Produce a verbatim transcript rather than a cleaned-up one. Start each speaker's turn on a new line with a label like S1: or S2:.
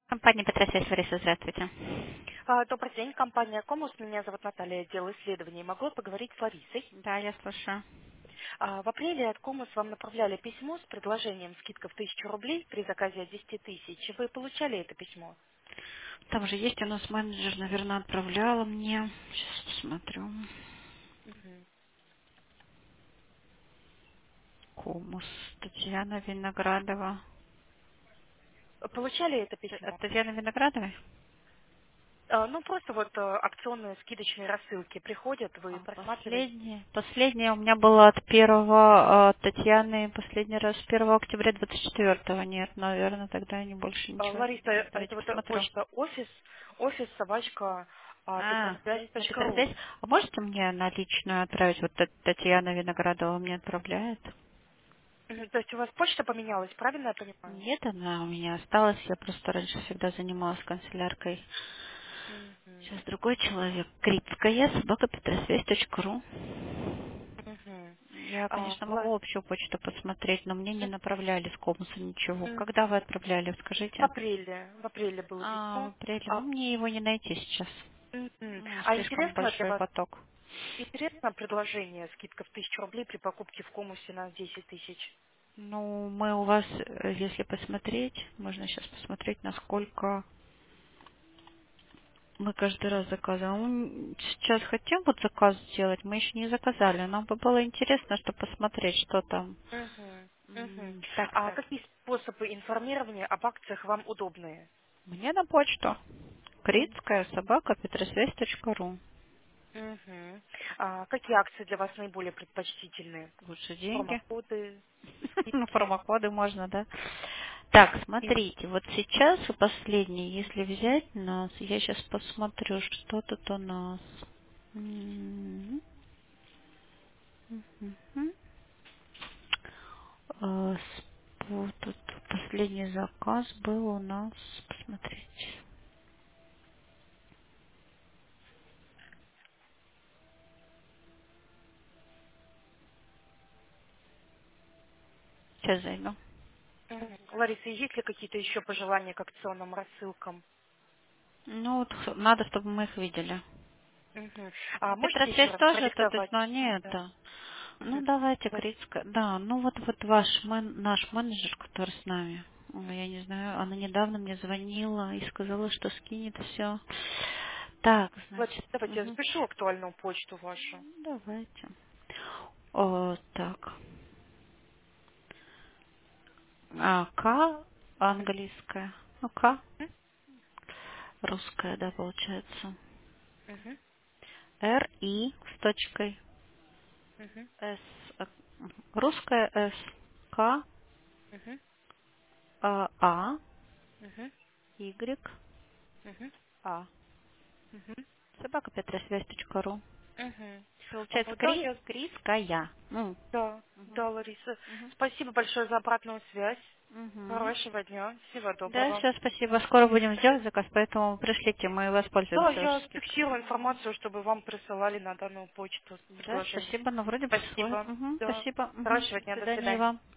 S1: Компания Петросвязь, Лариса, здравствуйте.
S2: А, Добрый день, компания Комус. Меня зовут Наталья, отдел исследований. Могу поговорить с Ларисой.
S1: Да, я слушаю.
S2: А, В апреле от Комус вам направляли письмо с предложением скидка в тысячу рублей при заказе от десяти тысяч. Вы получали это письмо?
S1: Там же есть у нас менеджер, наверное, отправляла мне. Сейчас посмотрю.
S2: Мгм.
S1: Комус. Татьяна Виноградова.
S2: Получали это
S1: Т- От
S2: письмо?
S1: Татьяны Виноградовой?
S2: А, Ну, просто вот э, акционные скидочные рассылки приходят, вы
S1: А,
S2: просматриваете.
S1: последнее. Последнее у меня было от первого от Татьяны, последний раз первого октября двадцать четвёртого. Нет, наверное, тогда они больше
S2: А,
S1: ничего не
S2: Лариса,
S1: делают.
S2: это
S1: Давайте
S2: вот э,
S1: посмотрю.
S2: почта офис, офис собачка а,
S1: А,
S2: петросвязь
S1: на
S2: точка ру.
S1: Петросвязь. А можете мне наличную отправить? Вот Т- Татьяна Виноградова мне отправляет.
S2: Мгм. То есть у вас почта поменялась, правильно я понимаю?
S1: Нет, она у меня осталась. Я просто раньше всегда занималась канцеляркой.
S2: Мгм.
S1: Сейчас другой человек. Критская, собака петросвязь точка ру.
S2: Мгм.
S1: Я,
S2: А,
S1: конечно,
S2: Ла-
S1: могу общую почту посмотреть, но мне не направляли с Комуса ничего.
S2: Мгм.
S1: Когда вы отправляли,
S2: В
S1: скажите?
S2: апреле, в апреле было
S1: А, в
S2: письмо.
S1: апреле. Ну,
S2: А,
S1: мне его не найти сейчас.
S2: мгм.
S1: Ну,
S2: А
S1: слишком
S2: интересно для
S1: большой
S2: вас,
S1: поток.
S2: интересно предложение, скидка в тысячу рублей при покупке в Комусе на десять тысяч?
S1: Ну, мы у вас, э, если посмотреть, можно сейчас посмотреть, насколько мы каждый раз заказываем. Мы сейчас хотим вот заказ сделать, мы еще не заказали. Нам бы было интересно, чтобы посмотреть, что там.
S2: Мгм. Мгм.
S1: М, Так,
S2: А
S1: так.
S2: какие способы информирования об акциях вам удобные?
S1: Мне на почту.
S2: М.
S1: Критская собака петросвязь точка ру.
S2: Мгм. А какие акции для вас наиболее предпочтительные?
S1: Лучше деньги.
S2: Промокоды,
S1: Ну,
S2: скидки?
S1: промокоды можно, да? Так,
S2: М.
S1: смотрите, вот сейчас последний, если взять нас, я сейчас посмотрю, что тут у нас. М, мгм. А, с- вот тут последний заказ был у нас, посмотрите. Сейчас зайду.
S2: Мгм. Лариса, есть ли какие-то еще пожелания к акционным рассылкам?
S1: Ну, вот х- надо, чтобы мы их видели.
S2: Мгм. А можете еще
S1: Петросвязь
S2: раз
S1: тоже, то, то есть,
S2: продиктовать?
S1: но не
S2: Да.
S1: это. Ну,
S2: Мгм.
S1: давайте,
S2: Вот.
S1: Критская. Да, ну вот, вот ваш мен- наш менеджер, который с нами, ой, я не знаю, она недавно мне звонила и сказала, что скинет все. Так,
S2: Вот,
S1: значит,
S2: давайте я
S1: мгм.
S2: запишу актуальную почту вашу.
S1: Давайте. О, так. А, К английская. Ну, К
S2: Мгм.
S1: русская, да, получается.
S2: Мгм.
S1: Р, И с точкой.
S2: Мгм.
S1: С. э, Русская С. К.
S2: Мгм.
S1: А. А.
S2: Мгм.
S1: Y.
S2: Мгм.
S1: А.
S2: Мгм.
S1: Собака петросвязь точка ру.
S2: Мгм.
S1: Получается,
S2: А, Да,
S1: Кри,
S2: я,
S1: Криская. Ну,
S2: да,
S1: мгм,
S2: да, Лариса.
S1: мгм,
S2: Спасибо большое за обратную связь.
S1: мгм.
S2: Хорошего дня. Всего
S1: Да,
S2: доброго.
S1: все, спасибо. Скоро будем сделать заказ, поэтому пришлите, мы
S2: Да,
S1: воспользуемся
S2: я
S1: вашей скидкой.
S2: фиксирую информацию, чтобы вам присылали на данную почту
S1: Да,
S2: предложение.
S1: спасибо, но вроде пришло.
S2: Спасибо.
S1: Мгм,
S2: Да.
S1: спасибо. Мгм.
S2: Хорошего
S1: До
S2: дня. До
S1: свидания
S2: свидания.
S1: вам.